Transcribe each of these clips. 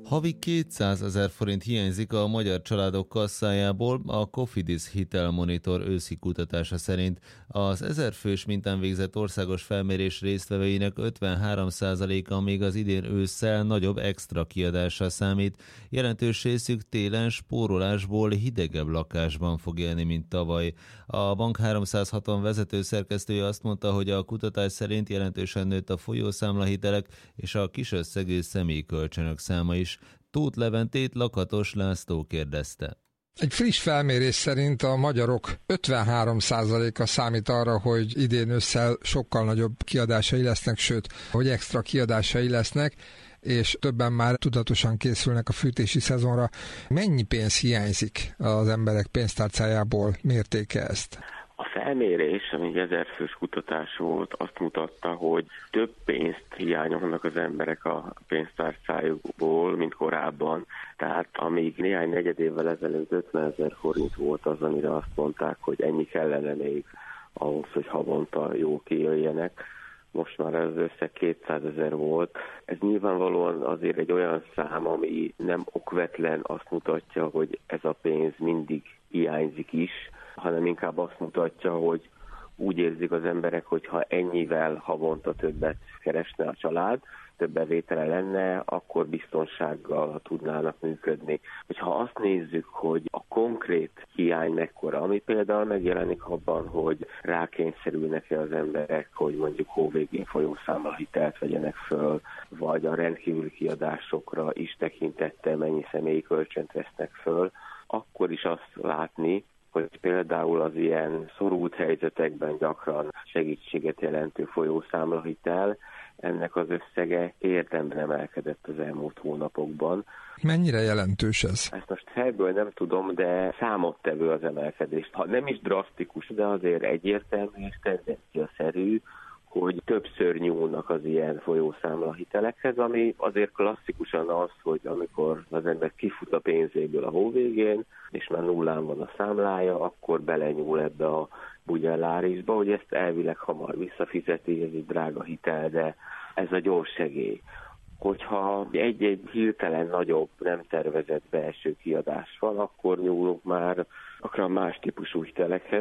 Havi 200 000 forint hiányzik a magyar családok kasszájából, a Cofidis hitelmonitor őszi kutatása szerint. Az 1000 fős mintán végzett országos felmérés résztvevőinek 53%-a még az idén ősszel nagyobb extra kiadással számít. Jelentős részük télen spórolásból hidegebb lakásban fog élni, mint tavaly. A Bank 360 vezető szerkesztője azt mondta, hogy a kutatás szerint jelentősen nőtt a folyószámlahitelek és a kisösszegű személyi kölcsönök száma is. Tóth Leventét Lakatos László kérdezte. Egy friss felmérés szerint a magyarok 53%-a számít arra, hogy idén ősszel sokkal nagyobb kiadásai lesznek, sőt, hogy extra kiadásai lesznek, és többen már tudatosan készülnek a fűtési szezonra. Mennyi pénz hiányzik az emberek pénztárcájából? Mértéke ezt? A felmérés, ami egy 1000 fős kutatás volt, azt mutatta, hogy több pénzt hiányolnak az emberek a pénztárcájukból, mint korábban. Tehát amíg néhány negyed évvel ezelőtt 50 000 forint volt az, amire azt mondták, hogy ennyi kellene még ahhoz, hogy havonta jó kijöjjenek. Most már az összeg 200 000 volt. Ez nyilvánvalóan azért egy olyan szám, ami nem okvetlen azt mutatja, hogy ez a pénz mindig hiányzik is, hanem inkább azt mutatja, hogy úgy érzik az emberek, hogy ha ennyivel havonta többet keresne a család, több bevétele lenne, akkor biztonsággal tudnának működni. Hogyha azt nézzük, hogy a konkrét hiány mekkora, ami például megjelenik abban, hogy rákényszerülnek-e az emberek, hogy mondjuk hóvégén folyószámlahitelt vegyenek föl, vagy a rendkívüli kiadásokra is tekintettel mennyi személyi kölcsönt vesznek föl, akkor is azt látni, hogy például az ilyen szorult helyzetekben gyakran segítséget jelentő folyószámlahitel, ennek az összege érdemben emelkedett az elmúlt hónapokban. Mennyire jelentős ez? Ezt most helyből nem tudom, de számottevő az emelkedés. Ha nem is drasztikus, de azért egyértelmű és tendenciaszerű, hogy többször nyúlnak az ilyen folyószámlahitelekhez, ami azért klasszikusan az, hogy amikor az ember kifut a pénzéből a hóvégén, és már nullán van a számlája, akkor belenyúl ebbe a bugyellárisba, hogy ezt elvileg hamar visszafizeti, ez egy drága hitel, de ez a gyors segély. Hogyha egy-egy hirtelen nagyobb, nem tervezett belső kiadás van, akkor nyúlunk már akár más típusú hitelekhez,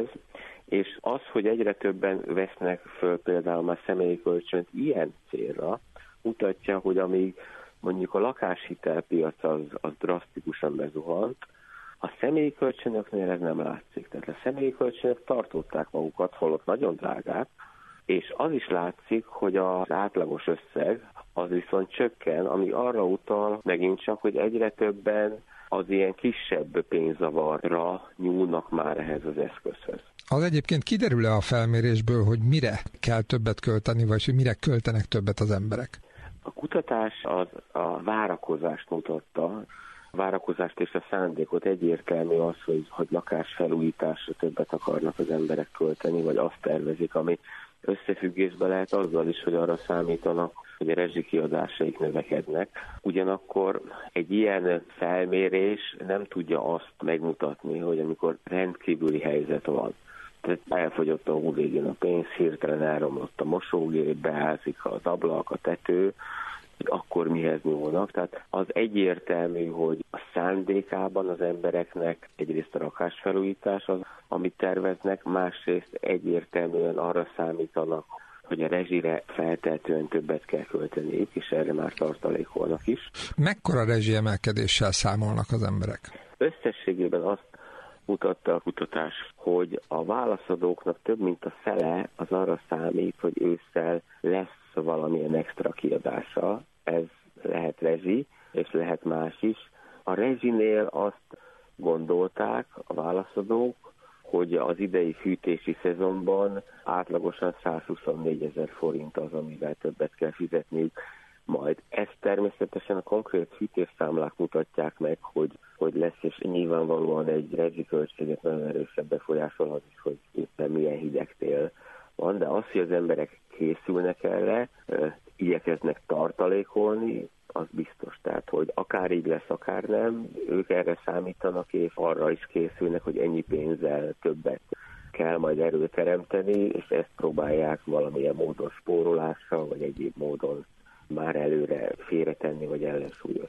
és az, hogy egyre többen vesznek föl például már személyi kölcsönt ilyen célra, mutatja, hogy amíg mondjuk a lakáshitelpiac az drasztikusan bezuhant, a személyi kölcsönöknél ez nem látszik. Tehát a személyi kölcsönök tartották magukat, holott nagyon drágák, és az is látszik, hogy az átlagos összeg az viszont csökken, ami arra utal megint csak, hogy egyre többen az ilyen kisebb pénzzavarra nyúlnak már ehhez az eszközhöz. Az egyébként kiderül-e a felmérésből, hogy mire kell többet költeni, vagy hogy mire költenek többet az emberek? A kutatás az a várakozást mutatta, a várakozást és a szándékot. Egyértelmű az, hogy lakásfelújításra többet akarnak az emberek költeni, vagy azt tervezik, ami összefüggésben lehet azzal is, hogy arra számítanak, hogy a rezsikiadásaik növekednek. Ugyanakkor egy ilyen felmérés nem tudja azt megmutatni, hogy amikor rendkívüli helyzet van, tehát elfogyott a hóvégén a pénz, hirtelen elromlott a mosógép, beázik az ablak, a tető, akkor mihez nyúlnak. Tehát az egyértelmű, hogy a szándékában az embereknek egyrészt a lakásfelújítás az, amit terveznek, másrészt egyértelműen arra számítanak, hogy a rezsire feltehetően többet kell költeniük, és erre már tartalékolnak is. Mekkora rezsiemelkedéssel számolnak az emberek? Összességében azt mutatta a kutatás, hogy a válaszadóknak több mint a fele az arra számít, hogy ősszel lesz valamilyen extra kiadása. Ez lehet rezsi, és lehet más is. A rezsinél azt gondolták a válaszadók, hogy az idei fűtési szezonban átlagosan 124 000 forint az, amivel többet kell fizetniük majd. Ezt természetesen a konkrét fűtésszámlák mutatják meg, hogy lesz, és nyilvánvalóan egy rezsiköltséget nagyon erősebb befolyásolhat is, hogy éppen milyen hideg tél van, de az, hogy az emberek készülnek erre, igyekeznek tartalékolni, az biztos. Tehát, hogy akár így lesz, akár nem, ők erre számítanak, és arra is készülnek, hogy ennyi pénzzel többet kell majd előteremteni, és ezt próbálják valamilyen módon spórolással, vagy egyéb módon már előre félretenni, vagy ellensúlyozni.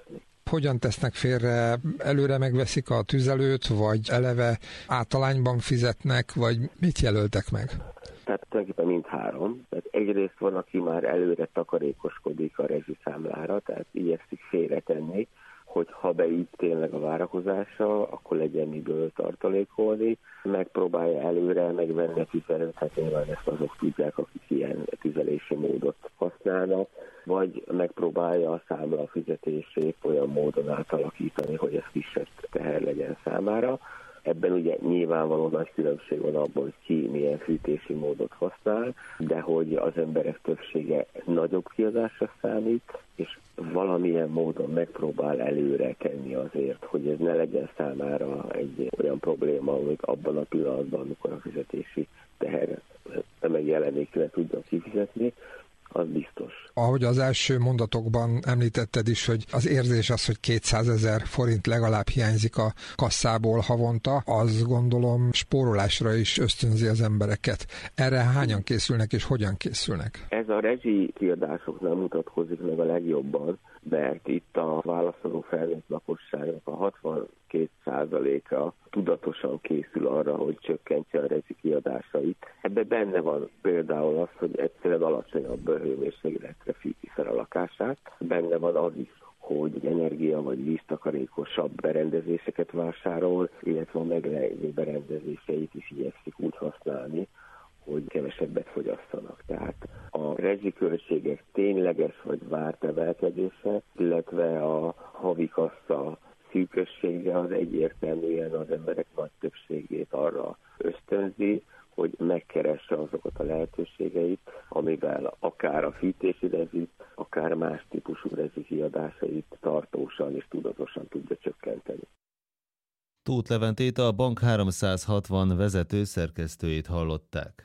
Hogyan tesznek félre? Előre megveszik a tüzelőt, vagy eleve általányban fizetnek, vagy mit jelöltek meg? Tehát tulajdonképpen mindhárom. Tehát egyrészt van, aki már előre takarékoskodik a rezsiszámlára, tehát igyekszik félretenni, hogy ha beüt tényleg a várakozása, akkor legyen miből tartalékolni, megpróbálja előre megvenni a tüzelőt, hát nyilván ezt azok tudják, akik ilyen tüzelési módot használnak, vagy megpróbálja a számla fizetését olyan módon átalakítani, hogy ez kisebb teher legyen számára. Ebben ugye nyilvánvalóan nagy különbség van abban, hogy ki milyen fűtési módot használ, de hogy az emberek többsége nagyobb kiadásra számít, és valamilyen módon megpróbál előre tenni azért, hogy ez ne legyen számára egy olyan probléma, hogy abban a pillanatban, amikor a fizetési teher megjelenik, le tudja kifizetni, az biztos. Ahogy az első mondatokban említetted is, hogy az érzés az, hogy 200 000 forint legalább hiányzik a kasszából havonta, azt gondolom spórolásra is ösztönzi az embereket. Erre hányan készülnek és hogyan készülnek? Ez a rezsi kiadásoknál mutatkozik meg a legjobban, mert itt a válaszoló felnőtt lakosságnak a 62%-a tudatosan készül arra, hogy csökkentse a rezsi kiadásait. Ebben benne van például az, hogy egyszerűen alacsonyabb hőmérsékletre fűti fel a lakását. Benne van az is, hogy energia vagy víztakarékosabb berendezéseket vásárol, illetve a meglévő berendezéseit is igyekszik úgy használni, hogy kevesebbet fogyasszanak. Tehát a rezsiköltségek tényleges vagy várt emelkedése, illetve a havi kassa szűkössége az egyértelműen az emberek nagy többségét arra ösztönzi, hogy megkeresse azokat a lehetőségeit, amivel akár a fűtési rezsit, akár más típusú rezsi kiadásait tartósan és tudatosan tudja csökkenteni. Tóth Leventét, a Bank 360 vezető szerkesztőjét hallották.